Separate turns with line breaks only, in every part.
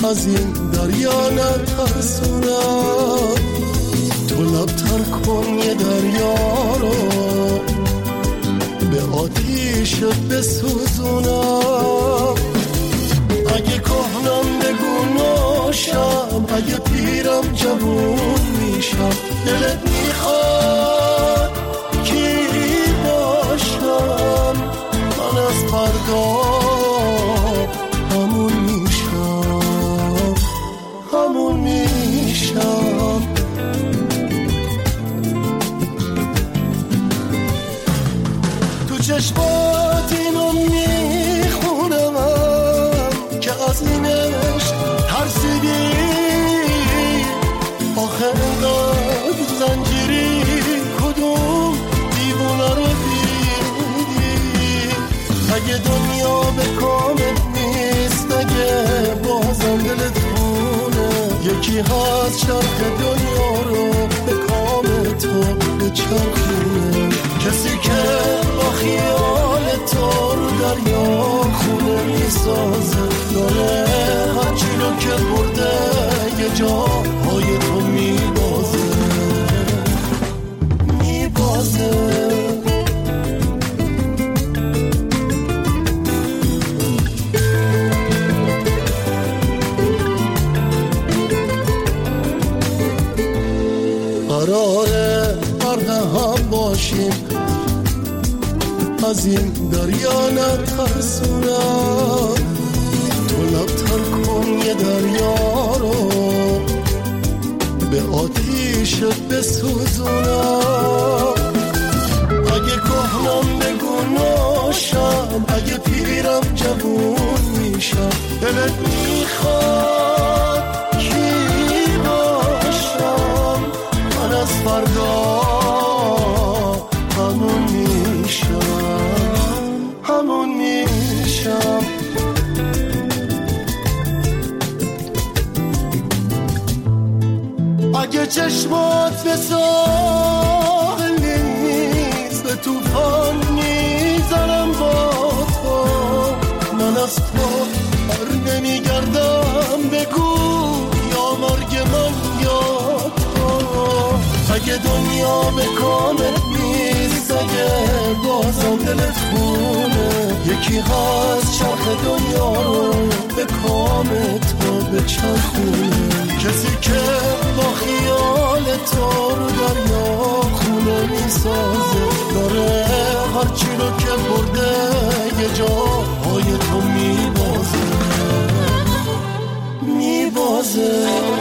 از این دریا نترسونم، تو لبتر کن یه دریا رو به آتیشت بسوزونم. اگه کهنم بگو ناشم، اگه پیرم جوون میشم، دلت میخواد کی باشم؟ من از فردا همون میشم، همون میشم. تو چشمات اینو میخونم که از اینش ترسیدی، آخه انقدر زنجیری کدوم دیوونه رو دیدی؟ اگه دنیا به کامت نیست، اگه بازم دلت خونه، یکی هست شرط دنیا رو به کام تو بچرخونه، کسی که با خیال تو رو دریا خونه میسازه، داره هرچی رو که برده یه جاهای تو میبازه، میبازه. قراره غرق هم باشیم، از این دریا نترسونم، تو لبتر کن یه دریا رو به آتیشت بسوزونم. اگه کهنم بگو ناشم، اگه پیرم جوون میشم، دلت میخواد کی باشم؟ من از فردا همون میشم، همون میشم. اگه چشمات به ساحل نیست، به توفان میزنم با تو، من از تو بر نمیگردم، بگو یا مرگ من یا تو. اگه دنیا به کامت نیست، اگه بازم دلت خونه، یکی هست چرخ دنیا رو به کام تو بچرخونه، کسی که با خیال تو رو دریا خونه میسازه، داره هرچی رو که برده یه جاهای تو میبازه، میبازه.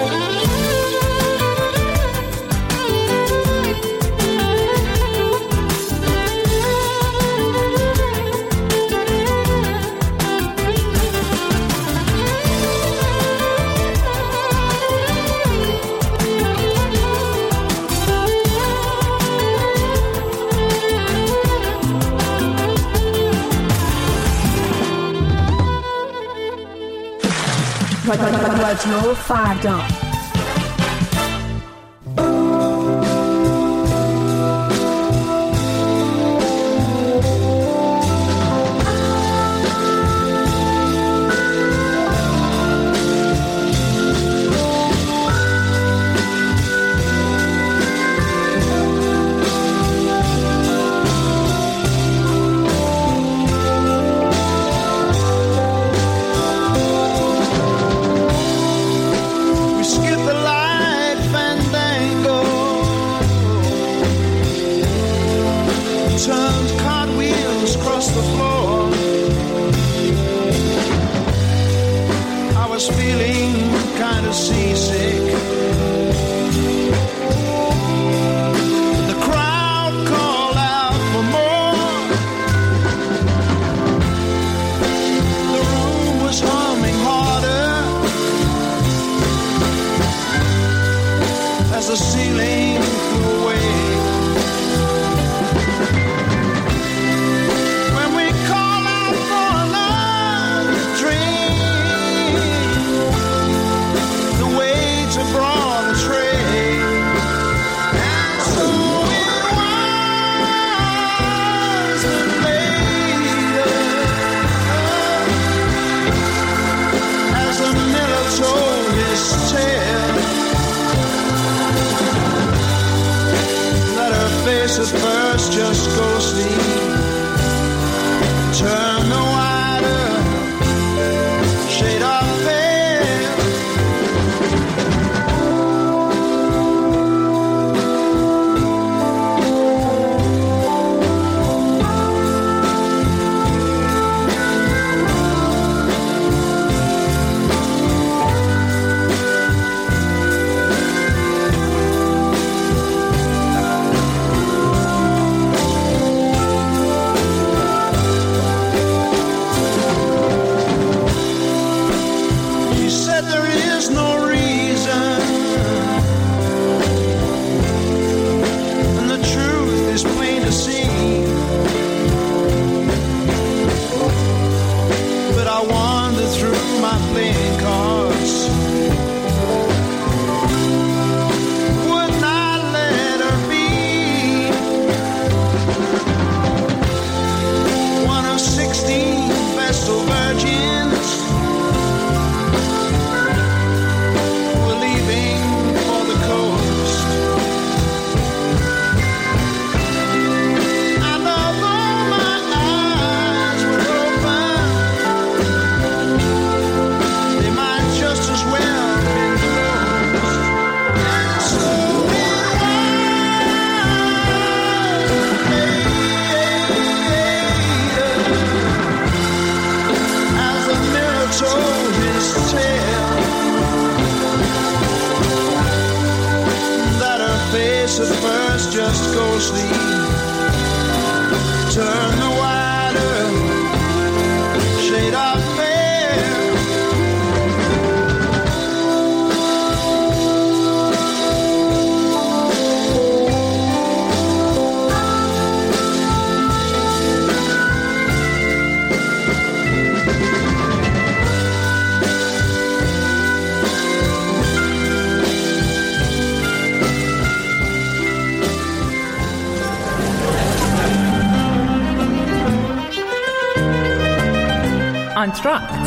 رادیو فردا.
face at first just ghostly. Turn the wider shade of pale. At first just ghostly. Turn the wider shade of pale.
انتراکت،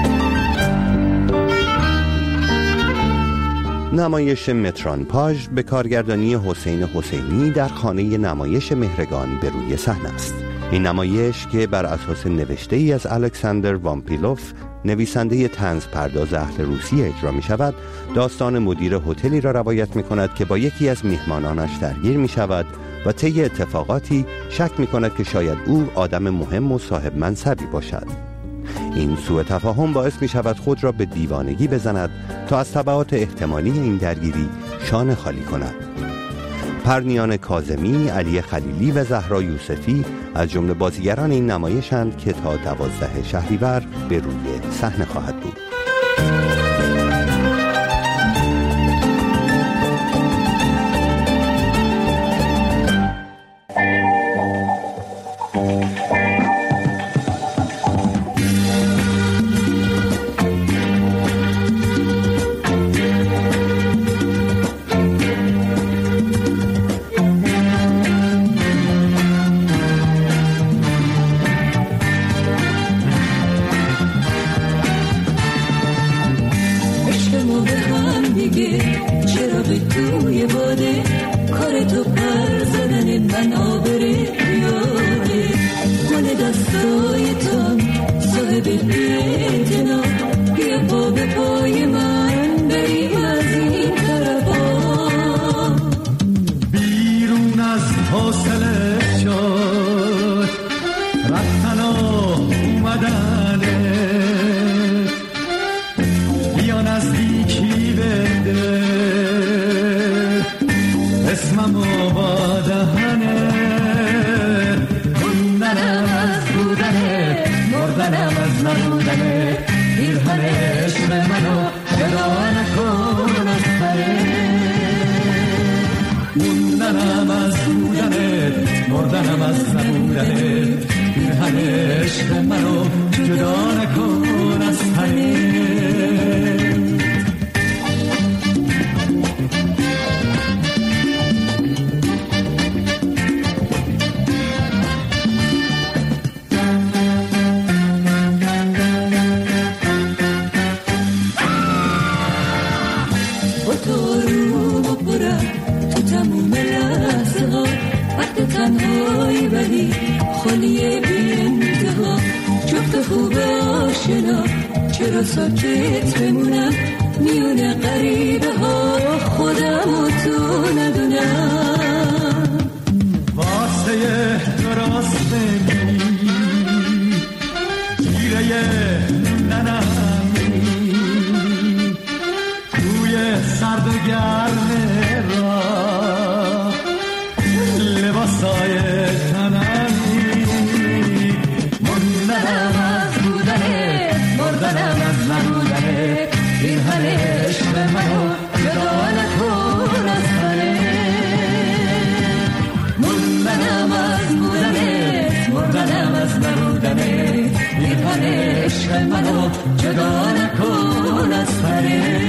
نمایش متران پاژ به کارگردانی حسین حسینی در خانه نمایش مهرگان به روی صحنه است. این نمایش که بر اساس نوشته ای از الکساندر وامپیلوف نویسنده طنز پرداز اهل روسیه اجرا می شود، داستان مدیر هتلی را روایت می کند که با یکی از میهمانانش درگیر می شود و طی اتفاقاتی شک می کند که شاید او آدم مهم و صاحب منصبی باشد. این سوء تفاهم باعث می شود خود را به دیوانگی بزند تا از تبعات احتمالی این درگیری شانه خالی کند. پرنیان کاظمی، علی خلیلی و زهرا یوسفی از جمله بازیگران این نمایشند که تا 12 شهریور به روی صحنه خواهد بود.
تو تموم لحظه ها وقت
خالیه بی انتها، جفت خوب آشنا چرا ساکت بمونم میونه غریبه ها، خودم و تو ندونم.
واسه درست بگی گیره ننمی توی سرد و گرم راه لباسای تنمی، موندنم از بودنه مردنم از نبودنه، این همه عشق منو جدا نکن از منه. موندنم از بودنه مردنم از نبودنه، این همه عشق منو جدا نکن از منه.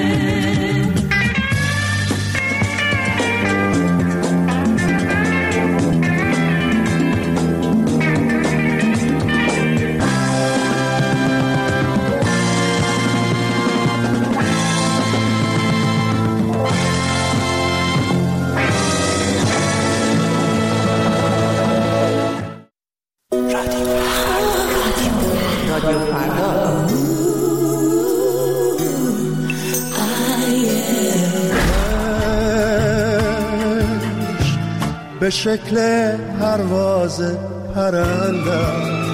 به شکل پرواز پرنده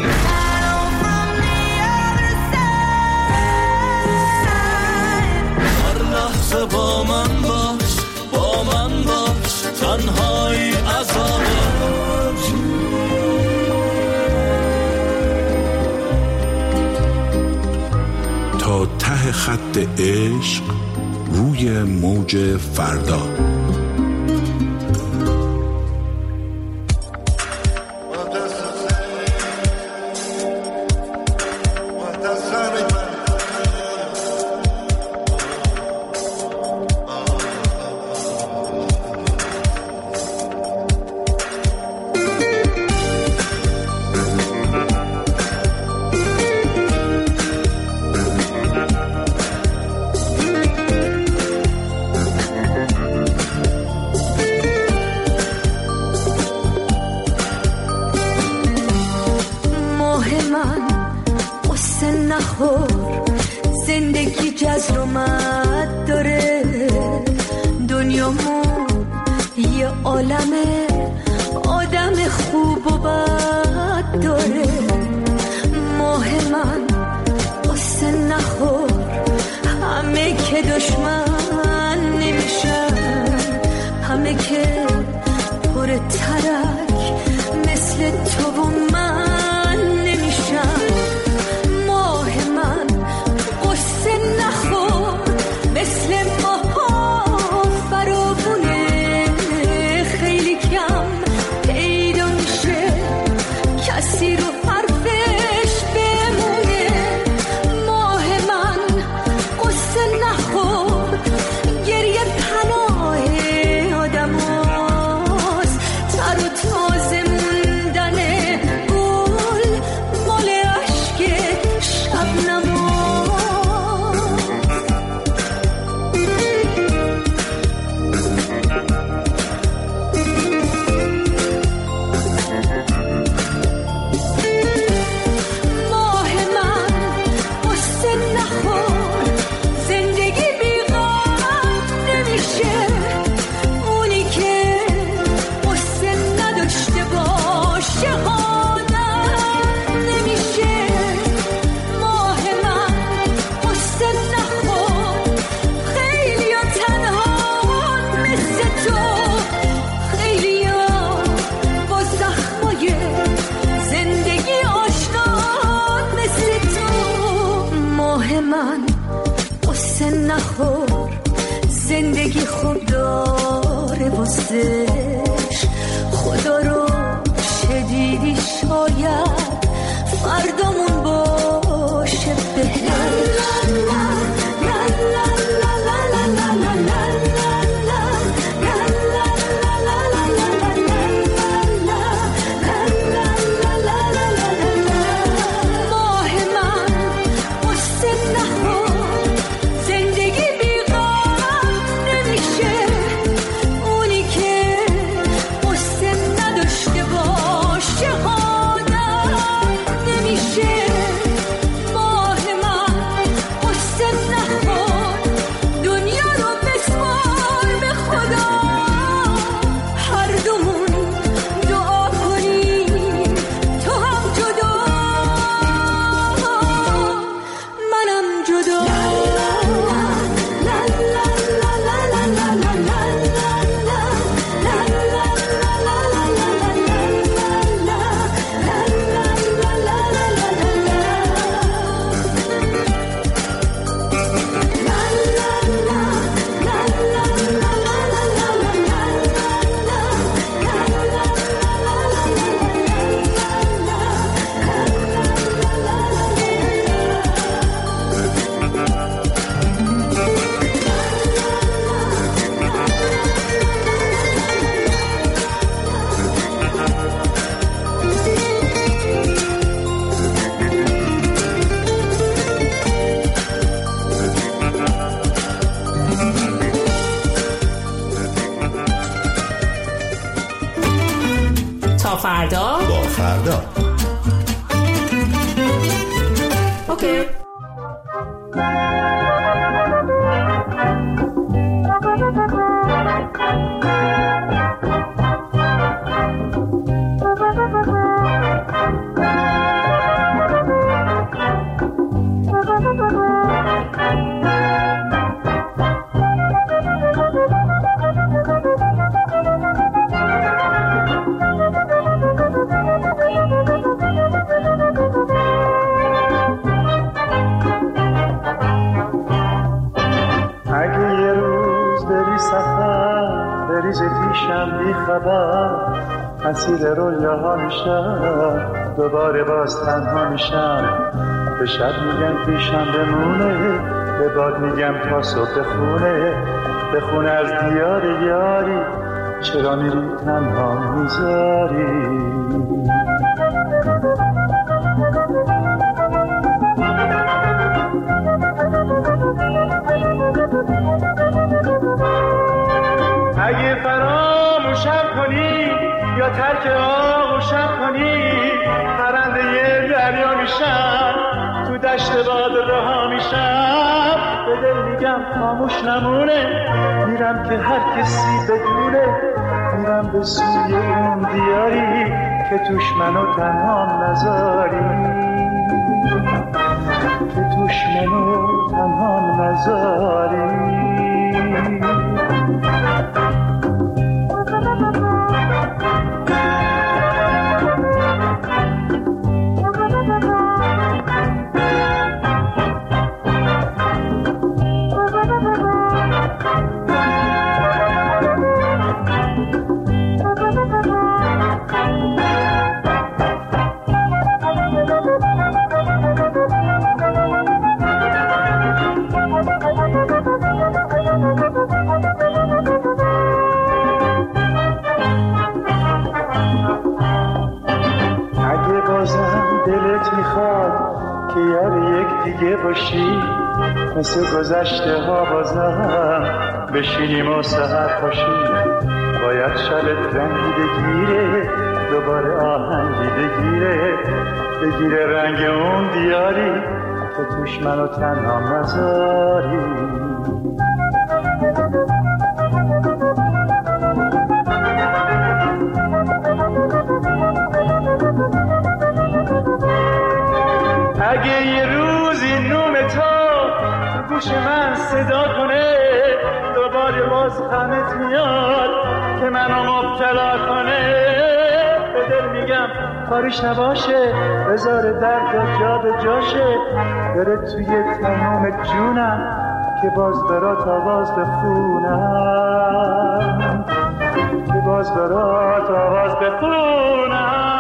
هر لحظه با من باش، با من باش، تنهایی عذابه.
تا ته خط عشق روی موج فردا.
زندگی جزر و مد داره، دنیامون یه عالمه آدم خوب و بد داره. ماه من قصه نخور، همه که دشمن نمیشن، همه که پر ترک مثل تو و من نمیشن. مثل ماها فراوونه، خیلی کم پیدا میشه کسی رو حرفش بمونه. ماه من قصه نخور، گریه پناه آدم هاست، تر و تازه موندن گل مال عشق شبنم. زندگی خوب داره واسش، خدا رو شدیدی شاید فردامون باشه بهش. Oh
فردا اوکی.
اسیر رویاها میشم، دوباره باز تنها میشم. به شب میگم پیشم بمونه، به باد میگم تا صبح بخونه از دیار یاری. چرا میری تنها میذاری؟ اگه فراموشم کنی یا ترک آغوشم کنی، پرنده یه دریا میشم، تو دشت باد رها میشم. به دل میگم خاموش نمونه، میرم که هر کسی بدونه، میرم به سوی اون دیاری که توش منو تنها نذاری، که توش منو تنها نذاری. مثل گذشته ها بازم بشینیم و سحر پاشیم. باید شبت رنگی بگیره، دوباره آهنگی بگیره رنگ اون دیاری که توش منو تنها نذاری. اگه یه روزی نوم تو گوش من صدا کنه، دوباره باز غمت میاد که منو مبتلا کنه. به دل میگم کاریش نباشه، بذار درد جا به جاشه، بره توی تمام جونم که باز برات آواز بخونم، که باز برات آواز بخونم.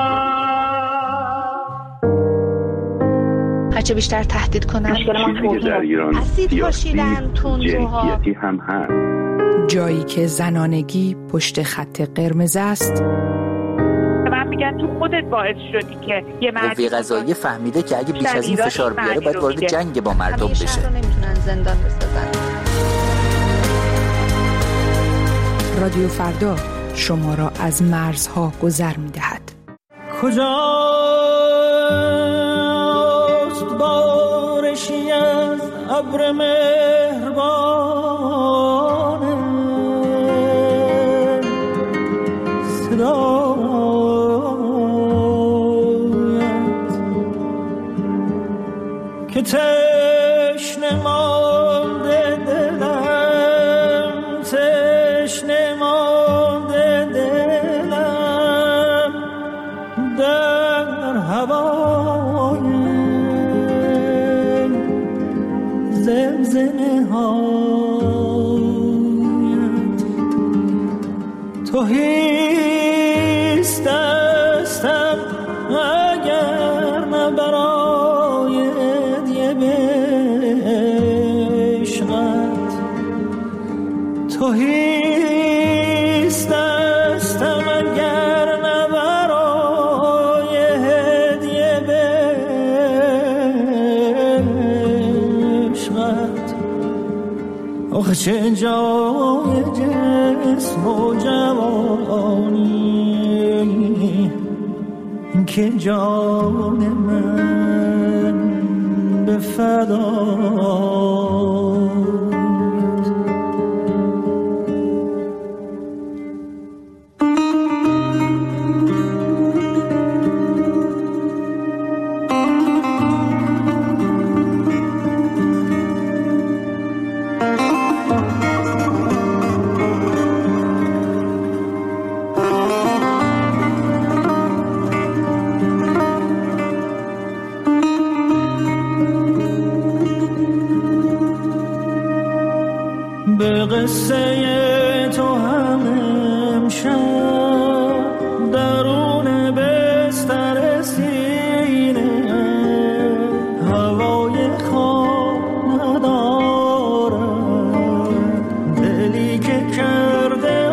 هرچه بیشتر تهدید کنن اسید پاشیدن تندروها
هم هست.
جایی که زنانگی پشت خط قرمز است.
من میگن تو خودت باعث شدی که یه
قوه قضاییه فهمیده که اگه بیش از این فشار بیاره باید وارد جنگ با مردم بشه.
شهر رو نمیتونن زندان بسازن.
رادیو فردا شما را از مرزها گذر میدهد.
کجاست بارشی از ابر مهربانه، صدایت که تشنه مانده دلم، تشنه مانده دلم در هوای زمزمه هایت. تو هیست دستم اگر نه برای هدیه به عشقت، تو هیست دستم اگر نه برای هدیه به عشقت. آخه چه جای جسم و جوانی که جان من به فدایت. به قصه تو هم امشب درون بستر سینه هوای خواب ندارد، دلی که کرده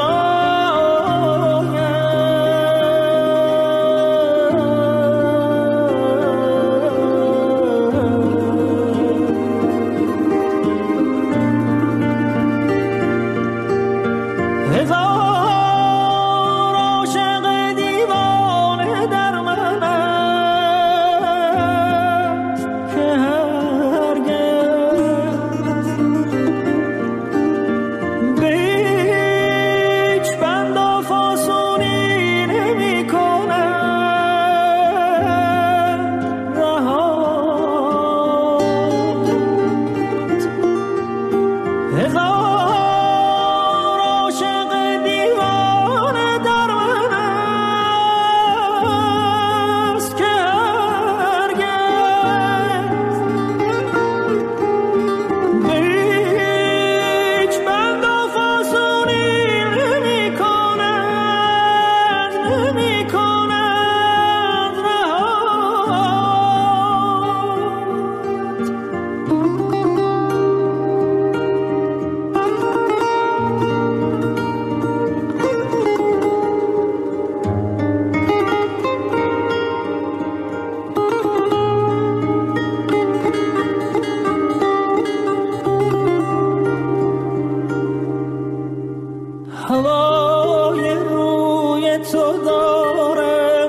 هوای روی تو دارم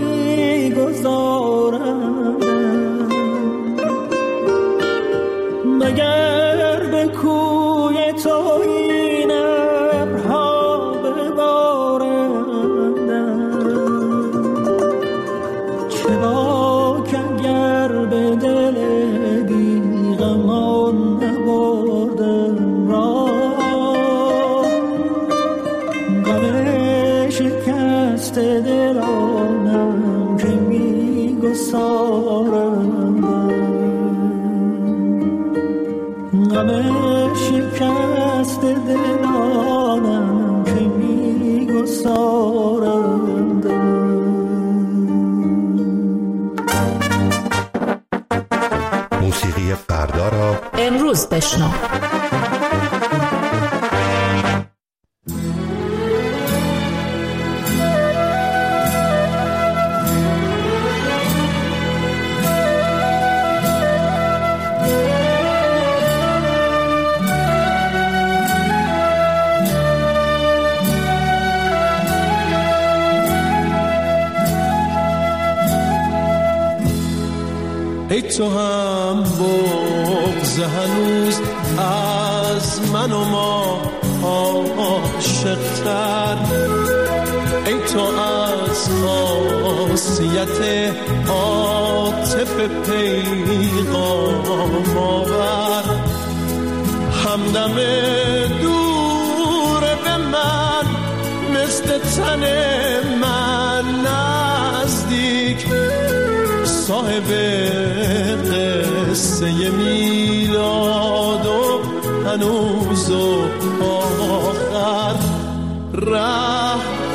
نمیگذارم، مگر به کوی تو این ابرها ببارندم. چه باک اگر به دل بیغمان نبردم راه، شکست دلانم که میگسارم، غم شکست دلانم که میگسارم.
موسیقی فردا را
امروز بشنو.
ای تو هم بغض هنوز از من و ما عاشق‌تر، ای تو از خاصیت عاطف پیغام آور، همدم دور به من مثل تن من نزدیک، صاحب قصه میلاد و هنوز و آخر، ره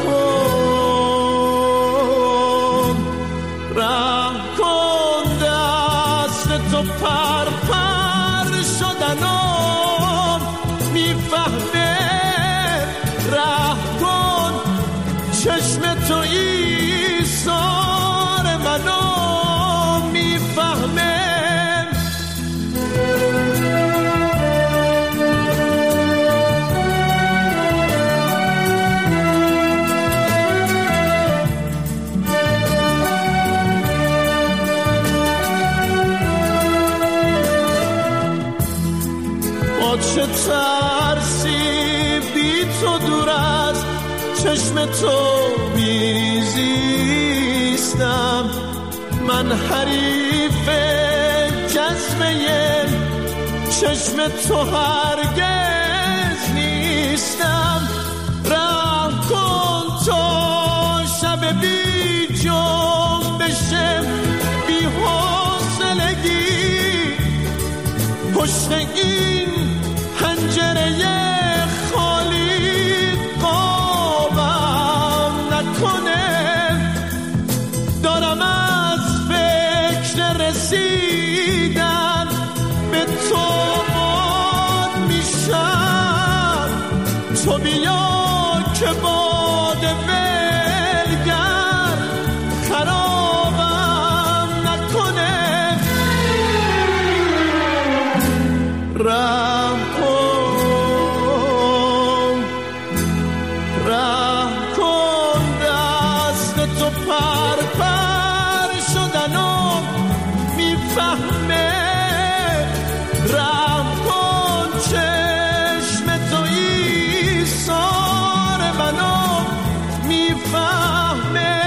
کن دست تو پر پر شدنم میفهمه، ره کن چشم تو ایثار منو میفهمه. ترسی بی تو دور از چشم تو میزیستم. من حریف جذبه چشم تو هرگز نیستم. رحم کن تا شب بی جنبش بی حوصلگی پشت این پنجره خالی قابم نکنه. دارم از فکر رسیدن به تو باد میشم. تو بیا که باد ولگر خرابم نکنه. رحم کن دست تو پر پر شدنم میفهمه. رحم کن چشم تو ایثار منو میفهمه.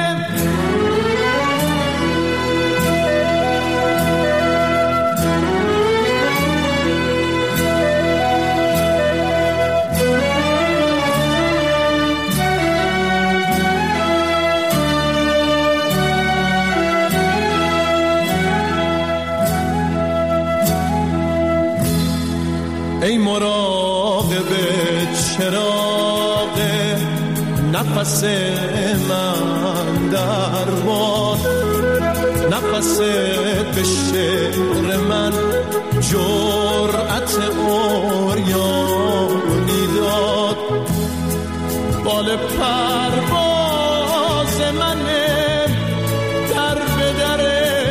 ای مراقب چراغ نفس من در باد. نفست به شعر من جرأت عریانی داد. بال پرواز منه در به در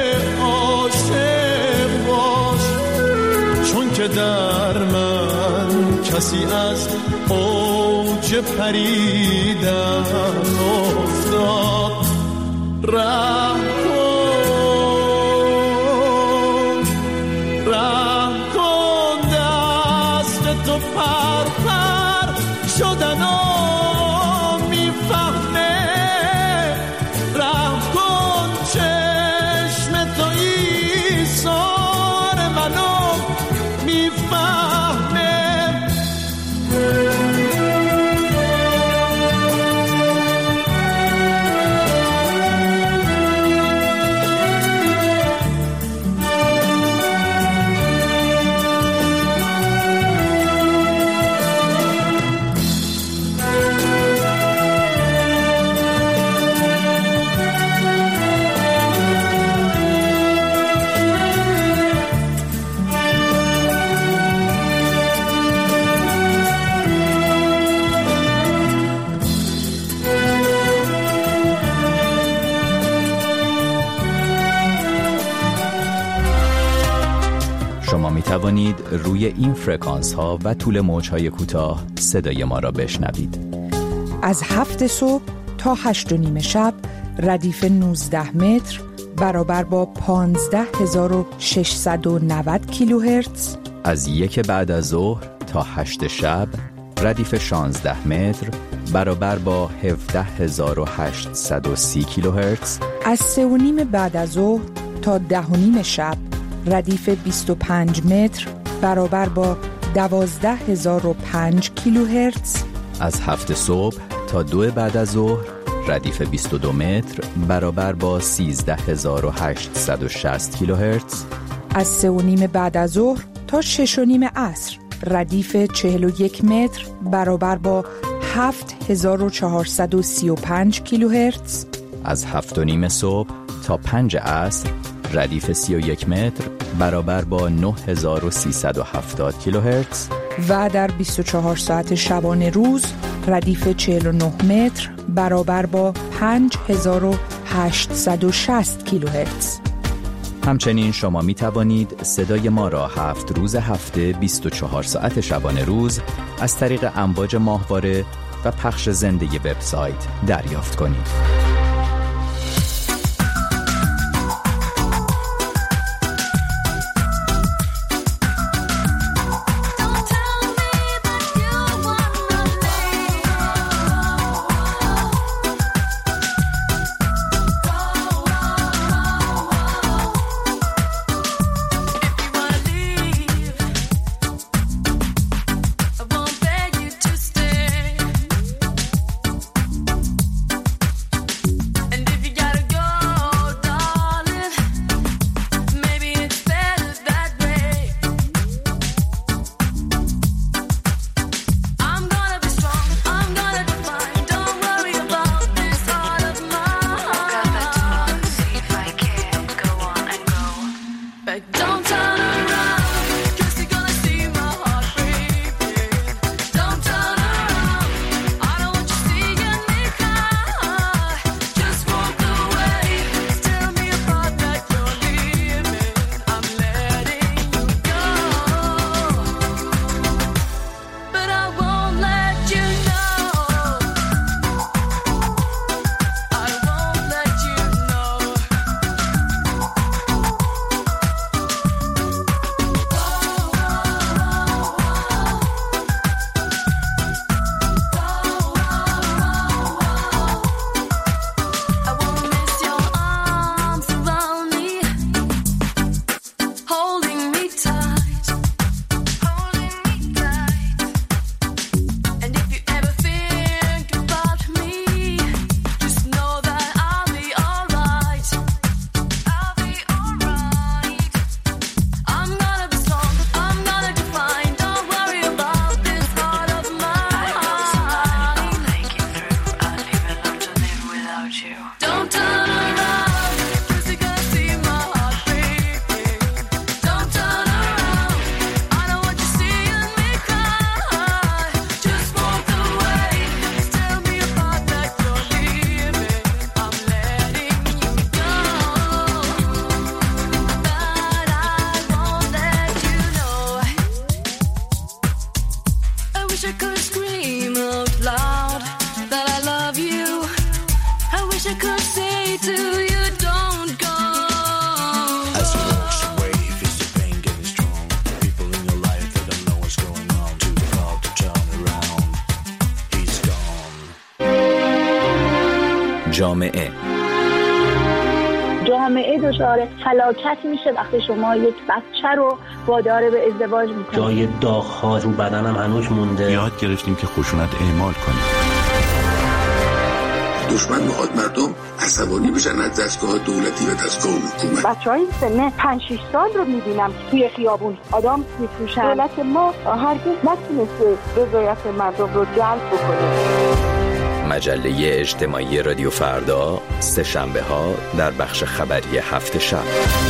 عاشق باش. چون که در من کسی از اوج پریدن افتاد. رحم کن دست تو پر پر شدن میفهمه. رحم کن چشم تو ایثار منو میفهمه.
شما می توانید روی این فرکانس ها و طول موج های کوتاه صدای ما را بشنوید.
از 7 صبح تا 8:30 شب ردیف 19 متر برابر با 15690 کیلوهرتز.
از 1 بعد از ظهر تا 8 شب ردیف 16 متر برابر با 17830 کیلوهرتز.
از 3:30 بعد از ظهر تا 10:30 شب ردیف 25 متر برابر با 12005 کیلوهرتز.
از 7 صبح تا 2 بعد از ظهر ردیف 22 متر برابر با 13860 کیلوهرتز.
از 3:30 بعد از ظهر تا 6:30 عصر ردیف 41 متر برابر با 7435 کیلوهرتز.
از 7:30 صبح تا 5 عصر ردیف 31 متر برابر با 9370 کیلوهرتز.
و در 24 ساعت شبانه روز ردیف 49 متر برابر با 5860 کیلوهرتز.
همچنین شما می توانید صدای ما را 7 روز هفته 24 ساعت شبانه روز از طریق امواج ماهواره و پخش زنده وبسایت دریافت کنید. جامعه
دچار فلاکت میشه وقتی شما یک بچه رو وادار به ازدواج میکنید.
جای داغ‌ها رو بدنم هنوز مونده.
یاد گرفتیم که خشونت اعمال کنیم.
دشمن میخواد مردم عصبانی بشن از دستگاه دولتی و دستگاه حکومت.
بچهای سن 5-6 سال رو میبینم توی خیابون آدم میفروشن. دولت ما هرگز نتونسته رضایت مردم رو جلب بکنه.
مجله اجتماعی رادیو فردا، سه شنبه ها در بخش خبری هفت شب.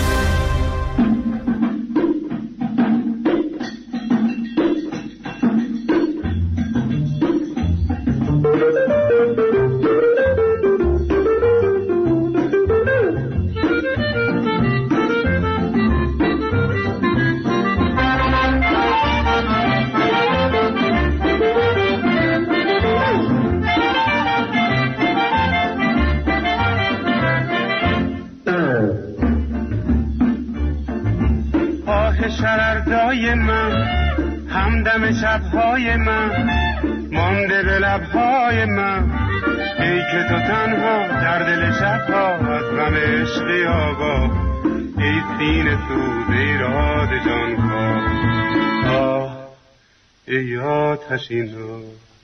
شرردای من همدم شبهای من مانده به لبهای من، ای که تو تنها در دل شبها از غم عشقی آگاه، ای سینه سوز ایراد جانکاه، آه ای آتشینا.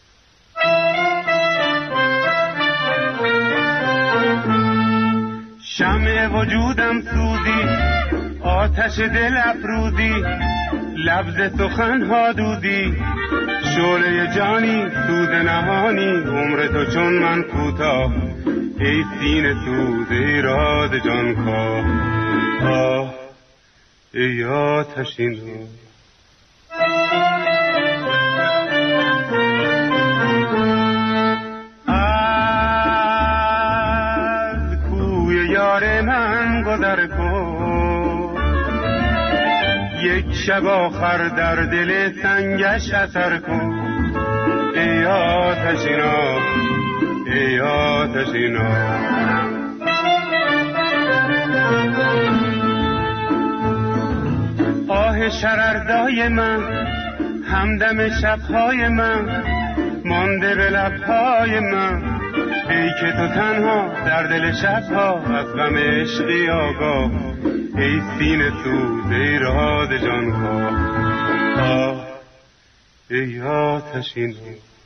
شمع وجودم سوزی، آتش دل افروزی، لبز سخنها دودی، شعله جانی سوز نهانی، عمر تو چون من کوتاه، ای سینه سوز ایراد جانکاه، آه ای آتشینا. از کوی یار من گذر کن، یک شب آخر در دل سنگش اثر کن، ای آتشینا ای آتشینا. آه شرردای من همدم شبهای من مانده به لبهای من، ای که تو تنها در دل شبها از غم عشقی آگاه، ای سینه سوز ایراد جانکاه، آه ای آتشینا.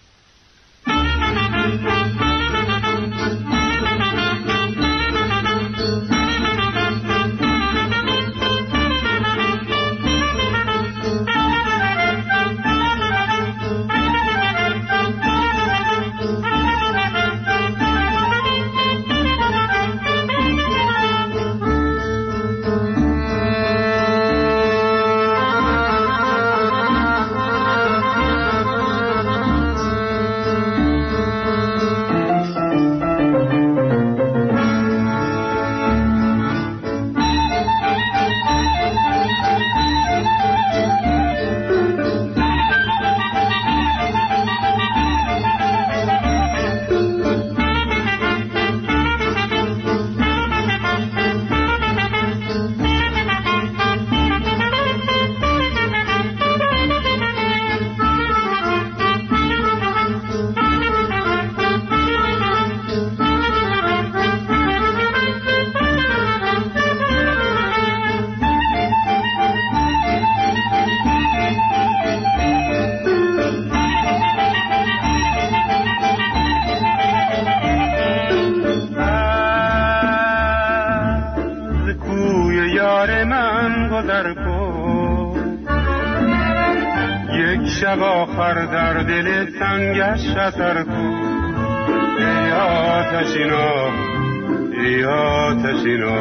شب آخر در دل سنگش اثر کن، ای آتشینا ای آتشینا.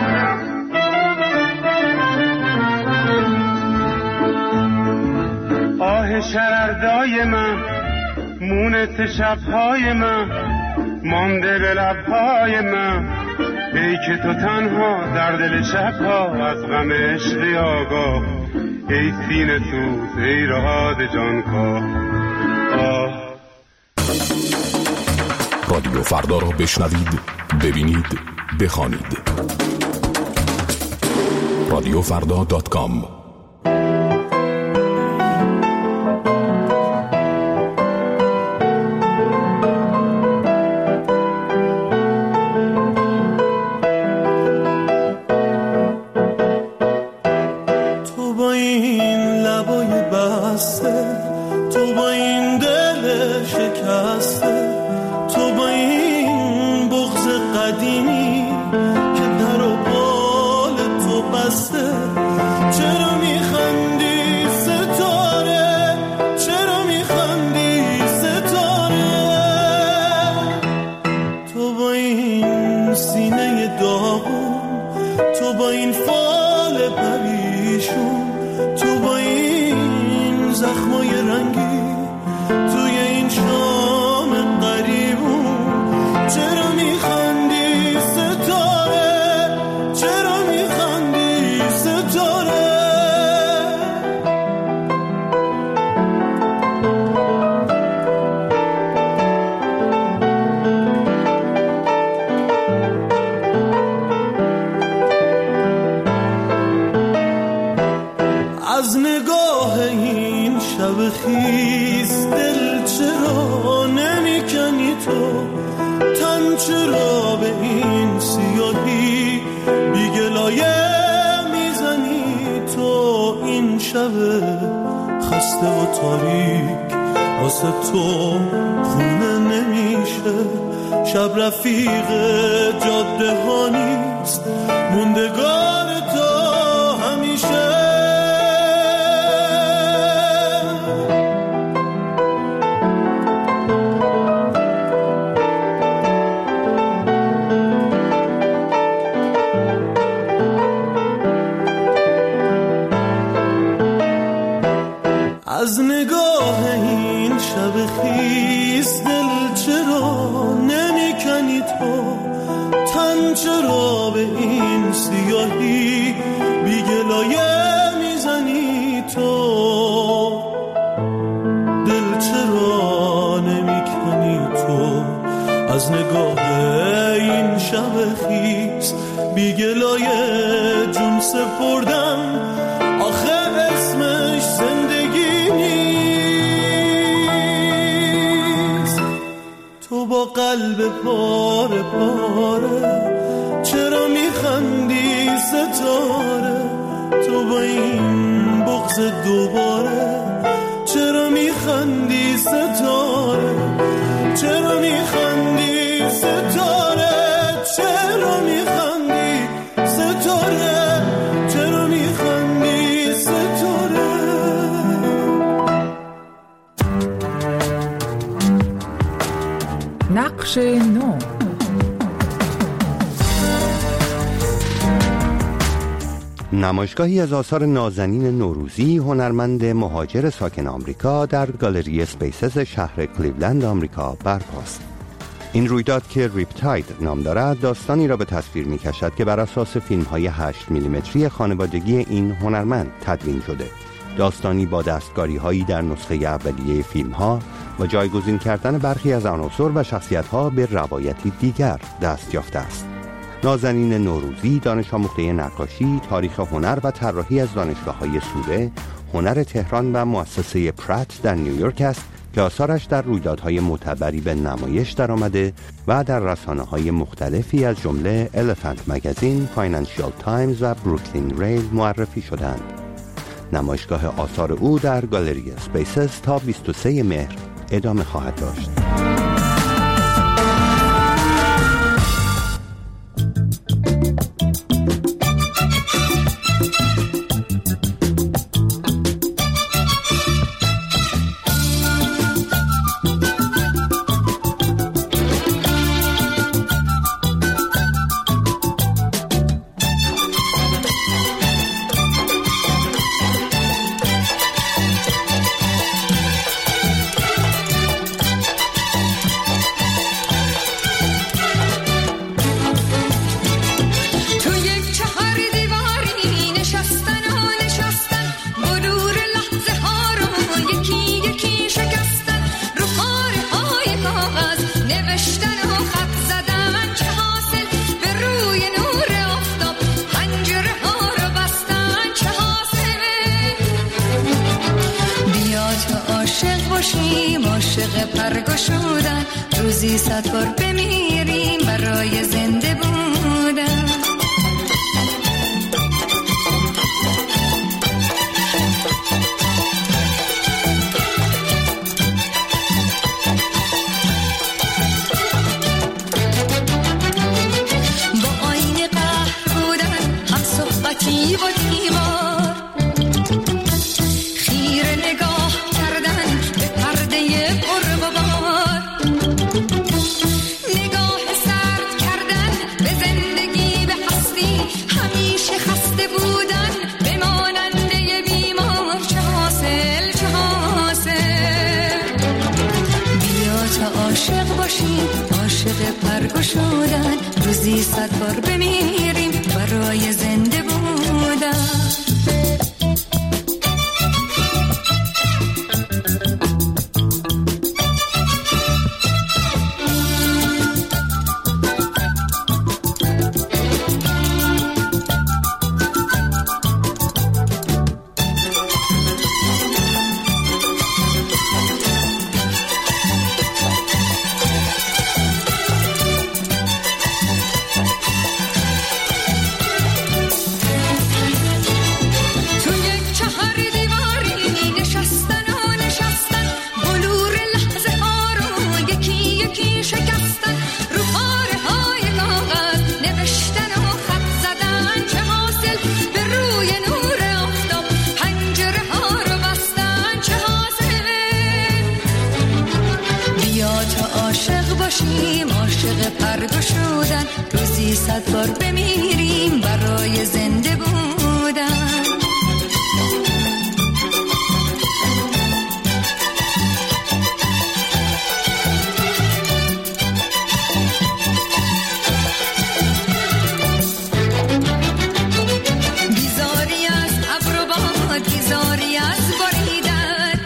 آه شرردای من مونت شبهای من مانده به لبهای من، ای که تو تنها در دل شبها از غم عشقی آگاه، ای سینه سوز ایراد جانکاه، آه.
رادیو فردا را بشنوید، ببینید، بخوانید. radiofrda.com
قدیمی که پر و بال تو بسته. چرا میخندی ستاره، چرا میخندی ستاره؟ تو با این سینه داغون، تو با این فال پریشون، تو با این زخمای رنگی توی این شام قریبون. چرا میخندی ستاره، چرا میخندی ستاره؟ از نگاه این شب خیز دل چرا نمیکنی تو؟ تن چرا به این سیاهی بیگلایه میزنی تو؟ این شب خسته و تاریک واسه تو خونه نمیشه. شب رفیق جاده ها نیست، موندگار تو همیشه. از نگاه این شب خیز دل چرا نمیکنی تو؟ تن چرا به این سیاهی بیگلایه میزنی تو؟ دل چرا نمیکنی تو؟ از نگاه این شب خیز بیگلایه جون سپردم، آخه اسمش زندگی نیست. تو با قلب پاره پاره چرا میخندی ستاره؟ تو با این بغض دوباره چرا میخندی ستاره؟ چرا میخندی ستاره؟ چرا میخندی ستاره؟ چرا میخندی ستاره؟
نقش نو.
نمایشگاهی از آثار نازنین نوروزی هنرمند مهاجر ساکن آمریکا در گالری اسپیسز شهر کلیولند آمریکا برپاست. این رویداد که ریپتاید نام دارد داستانی را به تصویر می کشد که بر اساس فیلم‌های 8 میلیمتری خانوادگی این هنرمند تدوین شده. داستانی با دستکاری‌هایی در نسخه اولیه فیلم‌ها و جایگزین کردن برخی از عناصر و شخصیت‌ها به روایتی دیگر دست یافته است. نازنین نوروزی دانش آموخته نقاشی، تاریخ هنر و طراحی از دانشگاه‌های سوره، هنر تهران و مؤسسه پرات در نیویورک است که آثارش در رویدادهای معتبری به نمایش درآمده و در رسانه‌های مختلفی از جمله الیفنت مگزین، فاینانشیال تایمز و بروکلین ریل معرفی شدند. نمایشگاه آثار او در گالری اسپیسز تا 23 مهر ادامه خواهد داشت.
عاشق پرگشودن روزی 100 بار بمیریم برای زنده بودن. عاشق پرگشودن، روزی 100 بار بمیریم برای زنده بودن. عاشق پرگشودن، روزی 100 بار بمیریم برای زنده بودن. بیزاری از ابر و باد، بیزاری از باریدن،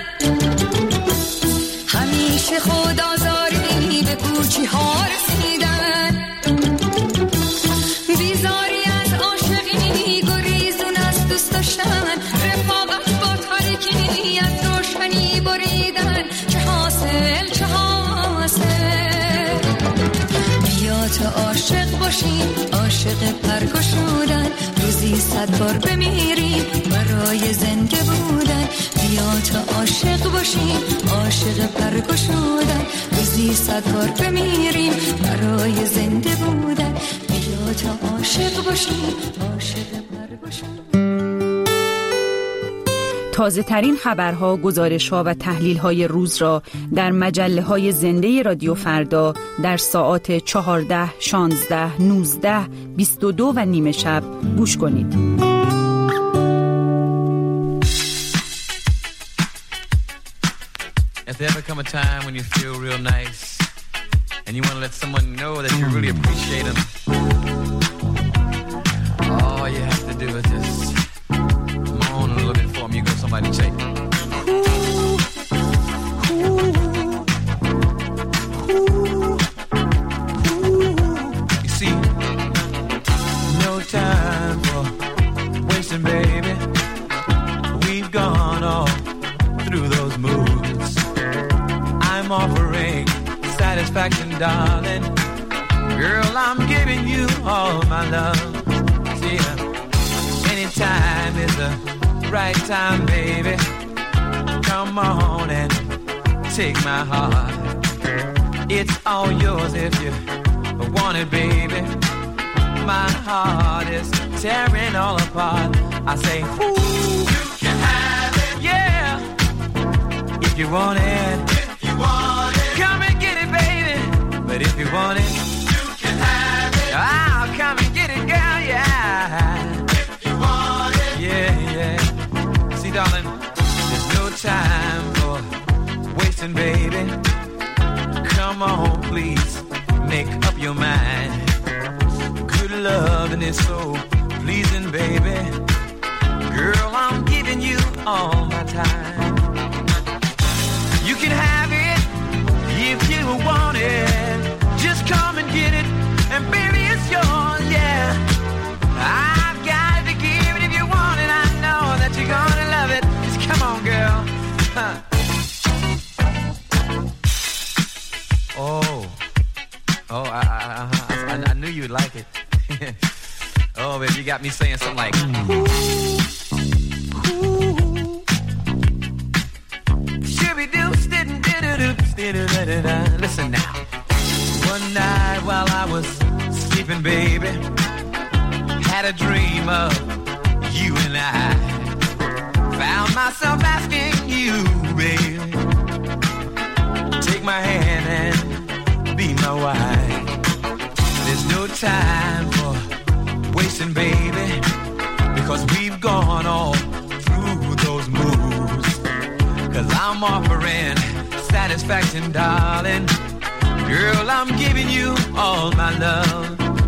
همیشه خود آزاری به کوچی ها رسیدن. بیزاری از عاشقی، گریزون از دوست داشتن، رفاقت با تاریکی از روشنی بریدن. چه حاصل چه حاصل، بیا تا عاشق باشیم، عاشق پرگشودن، روزی 100 بار بمیریم برای زنده بودن. بیا تا عاشق باشیم، عاشق پرگشودن، روزی 100 بار بمیریم برای زنده بودن. بیا تا عاشق باشیم، عاشق پرگشودن.
تازه ترین خبرها، گزارش‌ها و تحلیل‌های روز را در مجله‌های زنده رادیو فردا در ساعات 14، 16، 19، 22 و نیم شب گوش کنید.
If there ever come a time when you feel real nice and you want to let someone know that you really appreciate them, all you have to do is just moan a little bit for them. You go somebody say, you see, no time for wasting, baby. We've gone all through those moves. I'm offering satisfaction, darling. Girl, I'm giving you all my love. See, anytime is the right time, baby. Come on and take my heart. It's all yours if you want it, baby. My heart is tearing all apart. I say, ooh, you can have it, yeah. If you want it, come and get it, baby. But if you want it, you can have it. I'll come and get it, girl, yeah. If you want it, yeah, yeah. See, darling, there's no time for wasting, baby. Come on, please, make up your mind. Good loving is so pleasing, baby. Girl, I'm giving you all my time. You can have it if you want it. Just come and get it, and baby, it's yours, yeah. I've got to give it if you want it. I know that you're gonna love it. Just come on, girl. Huh. Oh, I knew you'd like it. Oh, baby, you got me saying something like, listen now. One night while I was sleeping, baby, had a dream of you and I. Found myself asking you, baby, take my hand and be my wife. There's no time for wasting, baby, because we've gone all through those moves. Cause I'm offering satisfaction, darling. Girl, I'm giving you all my love.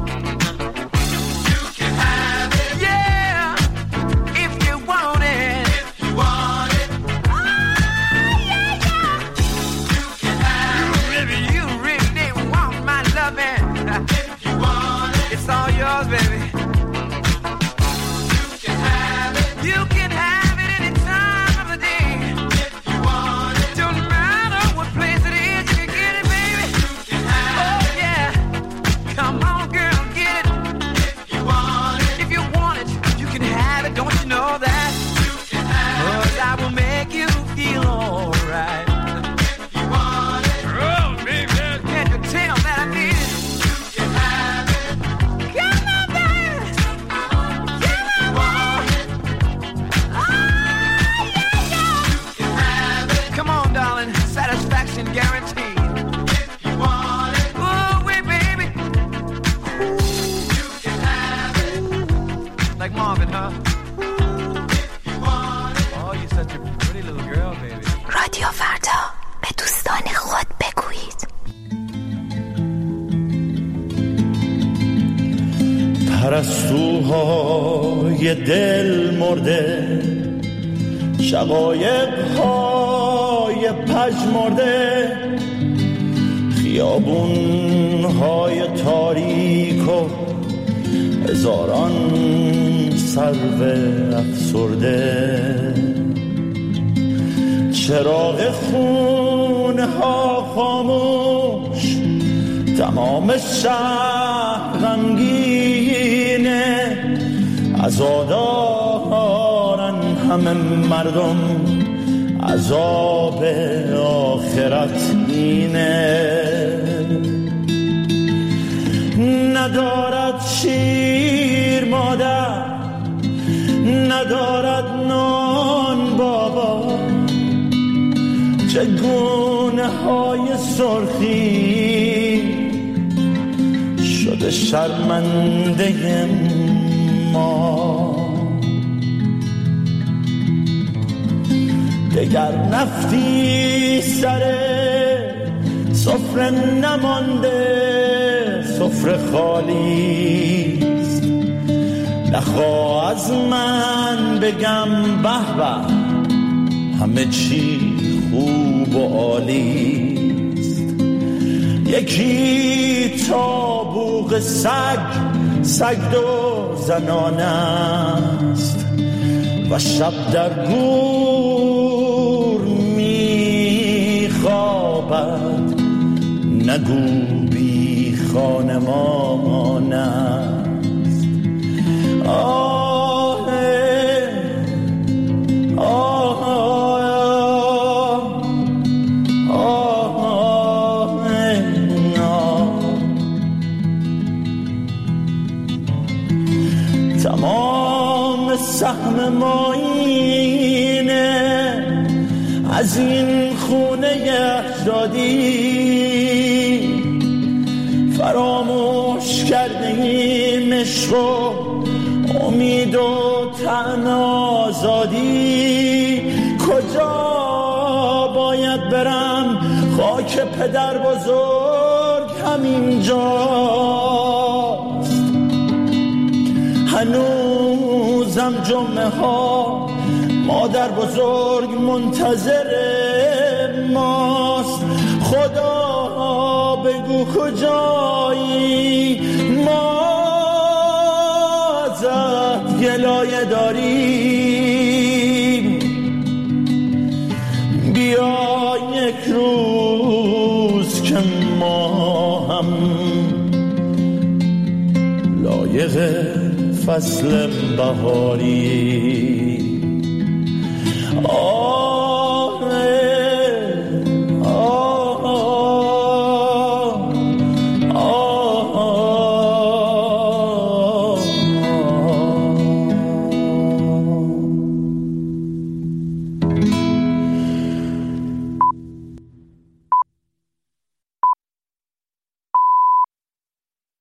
You can have it. Yeah, if you want it. If you want it. Oh, yeah, yeah. You can have it. You really want my loving. If you want it. It's all yours, baby. You can have it. You can have it any time of the day. If you want it. Don't matter what place it is, you can get it, baby. You can have it. Oh, yeah. Come on, girl, get it. If you want it. If you want it, you can have it. Don't you know that? You can have it. 'Cause I will make you feel alright. If you want it. Oh, baby. Can't you tell that I need it? You can have it. Come on, baby. Come on, oh, yeah, yeah. You can have it. Come on, darling. Satisfaction guaranteed. If you want it. Oh, wait, baby. You can have it. Like Marvin, huh? If you want it. Oh, you're such a pretty little girl, baby.
رادیو فردا، به دوستان خود بگویید.
پرستوهای دل مرده، شقایق‌های پژمرده، خیابون‌های تاریک و هزاران سرو افسرده، چراغ خونه‌ها خاموش، تمام شهر غمگینه، عزادارن همه مردم، عذاب آخرت اینه. ندارد شیر مادر، ندارد نان بابا، چگونه های سرخی شده شرمنده ما. دگر نفتی سر سفره نمانده، سفره خالیست. نخواه از من بگم به به، همه چی خوب و عالیست. یکی تابوق سگ دو زنانه است و شب در گور میخوابد، نگو بی خانمان است. آه آه تمام سهم ما اینه، از این خونه اجدادی فراموش کرده ایم عشق و امید و طعم آزادی. کجا باید برم؟ خاک پدر بزرگ همینجاست. هنوزم جمعه ها مادر بزرگ منتظر ماست. خدا بگو کجایی، ما ازت گلایه داریم. بیا یک روز که ما هم لایق فصل بهاری.